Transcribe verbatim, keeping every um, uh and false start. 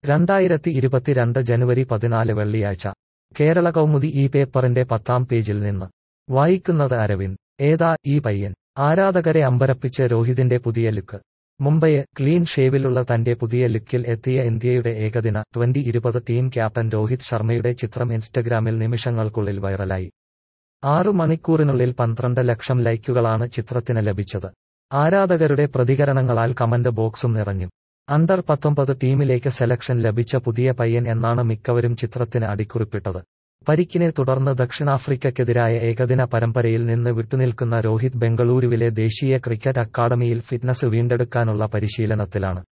രണ്ടായിരത്തി ഇരുപത്തിരണ്ട് ജനുവരി പതിനാല് വെള്ളിയാഴ്ച കേരള കൗമുദി ഈ പേപ്പറിന്റെ പത്താം പേജിൽ നിന്ന് വായിക്കുന്നത് അരവിന്ദ്. ഏതാ ഈ പയ്യൻ? ആരാധകരെ അമ്പരപ്പിച്ച് രോഹിതിന്റെ പുതിയ ലുക്ക്. മുംബൈ ക്ലീൻ ഷേവിലുള്ള തന്റെ പുതിയ ലുക്കിൽ എത്തിയ ഇന്ത്യയുടെ ഏകദിന ട്വന്റി ഇരുപത് ടീം ക്യാപ്റ്റൻ രോഹിത് ശർമ്മയുടെ ചിത്രം ഇൻസ്റ്റഗ്രാമിൽ നിമിഷങ്ങൾക്കുള്ളിൽ വൈറലായി. ആറു മണിക്കൂറിനുള്ളിൽ പന്ത്രണ്ട് ലക്ഷം ലൈക്കുകളാണ് ചിത്രത്തിന് ലഭിച്ചത്. ആരാധകരുടെ പ്രതികരണങ്ങളാൽ കമന്റ് ബോക്സും നിറഞ്ഞു. അണ്ടർ പത്തൊമ്പത് ടീമിലേക്ക് സെലക്ഷൻ ലഭിച്ച പുതിയ പയ്യൻ എന്നാണ് മിക്കവരും ചിത്രത്തിന് അടിക്കുറിപ്പിട്ടത്. പരിക്കിനെ തുടർന്ന് ദക്ഷിണാഫ്രിക്കയ്ക്കെതിരായ ഏകദിന പരമ്പരയിൽ നിന്ന് വിട്ടുനിൽക്കുന്ന രോഹിത് ബെംഗളൂരുവിലെ ദേശീയ ക്രിക്കറ്റ് അക്കാദമിയിൽ ഫിറ്റ്നസ് വീണ്ടെടുക്കാനുള്ള പരിശീലനത്തിലാണ്.